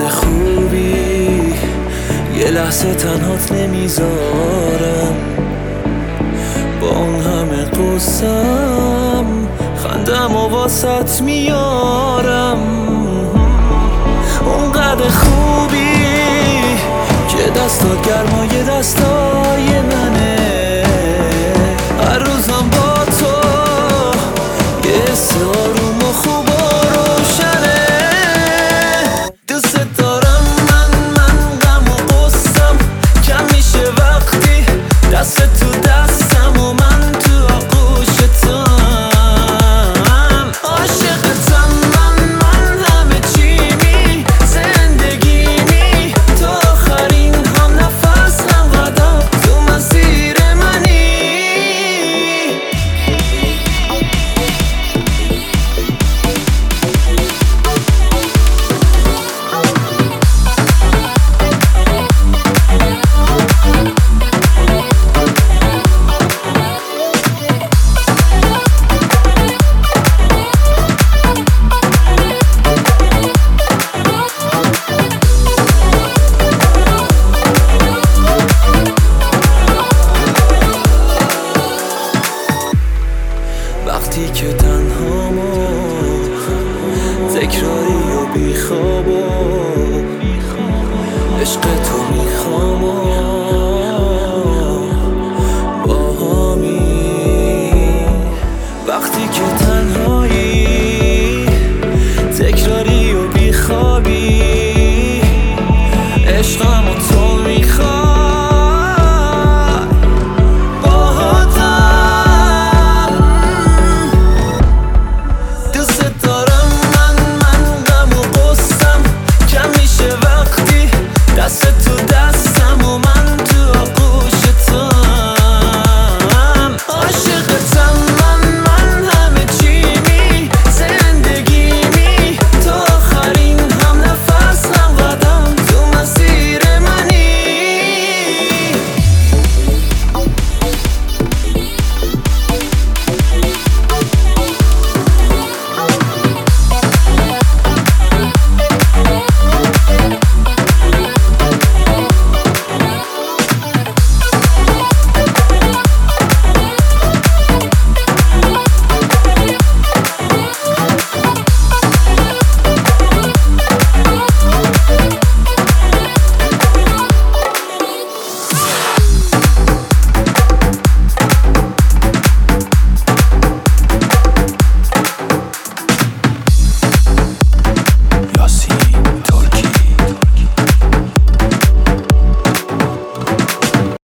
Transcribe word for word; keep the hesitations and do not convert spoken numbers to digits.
اونقدر خوبی یه لحظه تنهات نمیذارم، با اون همه قصم خندم و واسط میارم. اونقدر خوبی که دستات گرمای دستای منه، هر روزم با تو یه حس آروم و خوب و روشنه. دوست دارم من من غم و غصم کم میشه وقتی دست تو دستم و من تو آغوش توام. عاشقتم من من همه چیمی زندگیمی، تو آخرین هم نفس هم قدم تو مسیر منی. وقتی که تنهام و تکراری و بیخواب و عشق تو میخوام و با همی. وقتی که تنها